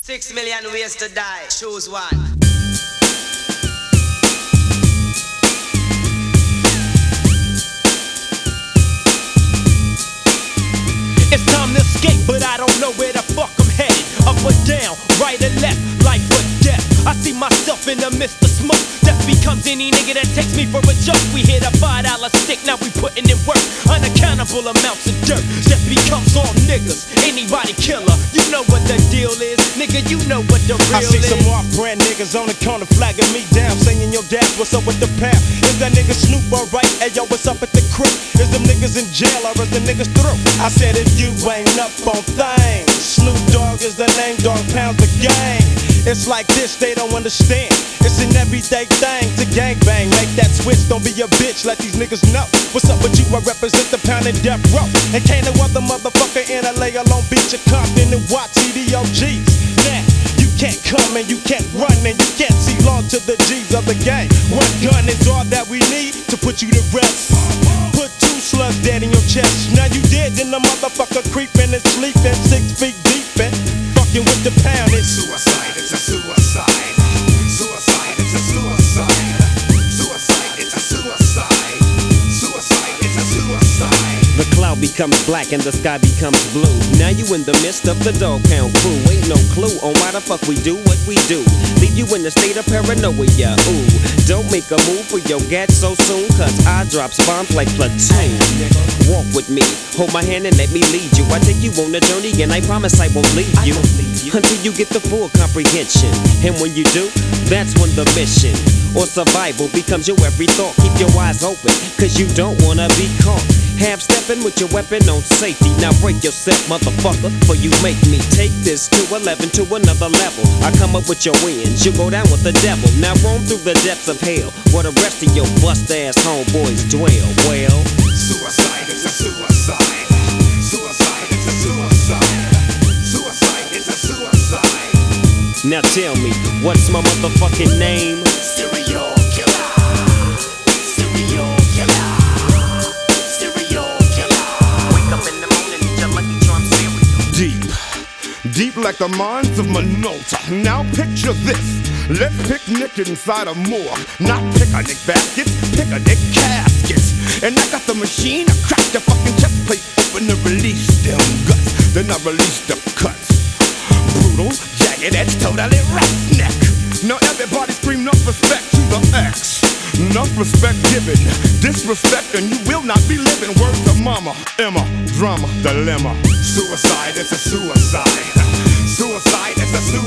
6 million ways to die. Choose one. It's time to escape, but I don't know where the fuck I'm headed. Up or down, right or left, life or death. I see myself in the midst of smoke. Death becomes any nigga that takes me for a joke. We hit a $5 stick, now we putting in work. Unaccountable amounts of dirt. Death becomes all niggas, anybody killer. You know what the deal is, nigga, you know what the real is. I see some off-brand niggas on the corner flagging me down, saying, yo, dad, what's up with the pound? Is that nigga Snoop alright? Hey, yo, what's up at the crib? Is them niggas in jail or is the niggas through? I said, if you ain't up on things, Snoop Dogg is the name, Dog Pound's the gang. It's like this, they don't understand. It's an everyday thing to gangbang. Make that switch, don't be a bitch, let these niggas know. What's up with you? I represent the Pound and Death Row. And can't no other motherfucker in LA alone beat your Compton and watch CDOGs. Now, you can't come and you can't run and you can't see long to the G's of the gang. One gun is all that we need to put you to rest. Put two slugs dead in your chest. Now you dead, then the motherfucker creeping and sleeping 6 feet deep and fucking with the Pound. It's suicide, it's a suicide. Suicide, it's a suicide. Suicide, it's a suicide. Suicide, it's a suicide. The cloud becomes black and the sky becomes blue. Now you in the midst of the Dog Pound crew. Ain't no clue on why the fuck we do what we do. Leave you in a state of paranoia, ooh. Don't make a move for your gat so soon, cause I drops bombs like platoon. Walk with me, hold my hand and let me lead you. I take you on a journey and I promise I won't leave you until you get the full comprehension. And when you do, that's when the mission or survival becomes your every thought. Keep your eyes open, cause you don't wanna be caught. Half stepping with your weapon on safety. Now break yourself, motherfucker, for you make me. Take this to 11 to another level. I come up with your wins, you go down with the devil. Now roam through the depths of hell, where the rest of your bust-ass homeboys dwell. Well, suicide is a suicide. Suicide is a suicide. Suicide is a suicide. now tell me, what's my motherfucking name? Serial killer. Serial killer. Serial killer. Wake up in the morning, eat your Lucky Charm cereal. Deep like the mines of Minota. Now picture this. Let's picnic inside a morgue. Not picnic baskets, picnic caskets. And I got the machine, I crack your fucking chest plate open to release them guts. Then I release the cuts. Brutal, jagged edge, totally roughneck. Now everybody scream enough respect to the X. Enough respect given, disrespect and you will not be living. Word to mama, Emma, drama, dilemma. Suicide is a suicide. Suicide is a suicide.